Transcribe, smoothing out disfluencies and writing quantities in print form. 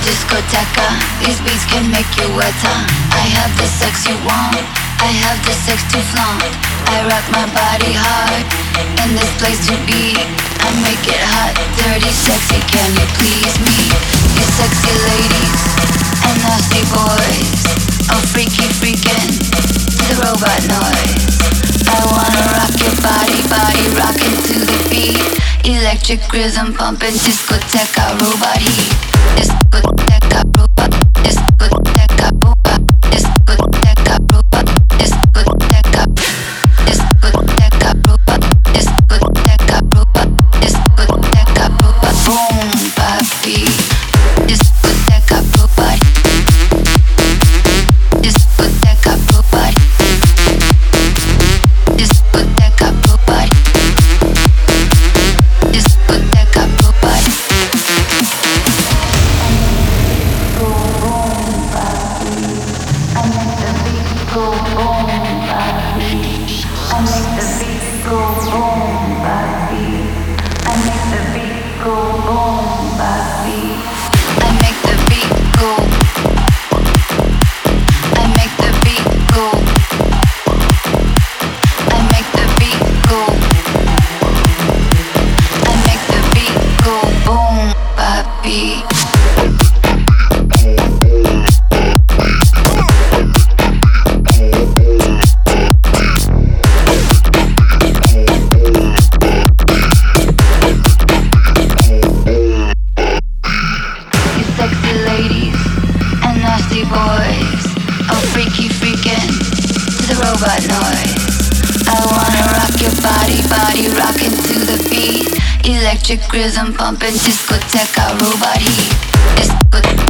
discoteca. These beats can make you wetter. I have the sex you want, I have the sex to flaunt. I rock my body hard, in this place to be. I make it hot, dirty, sexy, can you please me? You sexy ladies and nasty boys, oh freaky freakin' to the robot noise. I wanna rock your body, body rockin' to the beat. Electric rhythm pumping, discoteca, robot heat. Discoteca, robot, discoteca, robot, discoteca, robot, discoteca, discoteca, robot, discoteca, robot, discoteca, robot, boom, papi. Discoteca, robot, discoteca, robot, discoteca, robot. Discoteca robot. Go boom, papi. I make the beat go boom, papi. I make the beat go boom, papi. I make the beat go boom, papi. I make the beat go. I make the beat go. I make the beat go. I make the beat go boom, papi. You sexy ladies and nasty boys, oh freaky freakin' to the robot noise. I wanna rock your body, body rockin' to the beat. Electric rhythm pumping, discoteca, robot heat. Discoteca.